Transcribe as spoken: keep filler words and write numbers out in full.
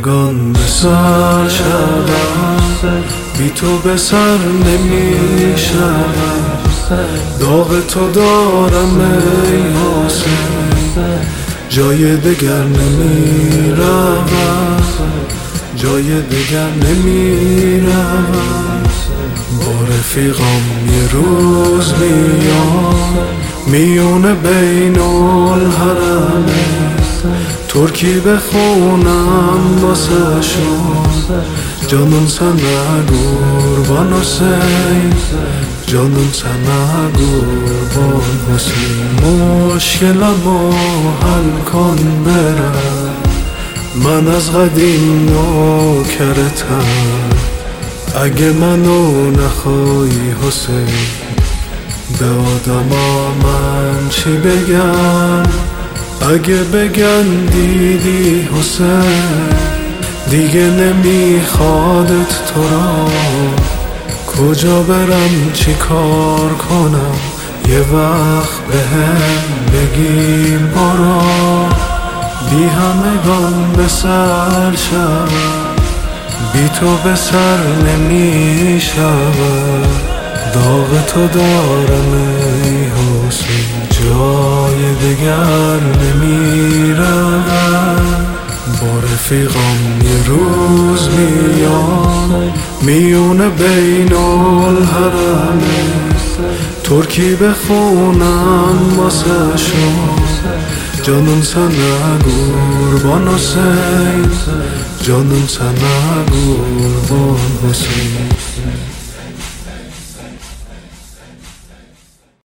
همگان به سر شود، بی تو به سر نمی شود. داغ تو دارم ای حسین، جای دگر نمی رود، جای دگر نمی رود. با رفیقام یه روز میام میون بین الحرمه، ترکی بخونم واسه شون، جانون سنه قربان حسین، جانون سنه قربان حسین. مشکلمو حل کن برم، من از قدیم نوکرتم. اگه منو نخوای حسین، به آدما من چی بگم؟ اگه بگن دیدی حسین، دیگه نمیخوادت تو را. کجا برم چی کار کنم؟ یه وقت بهم بگی برو. بی همگان به سر شود، بی تو به سر نمی شود. داغ تو دارم ای حسین، جای دگر نمی رود. با رفیقام یه روز میام میون بین الحرمه، ترکی بخونم واسه شون، جانون سنه قربان حسین، جانون سنه قربان حسین.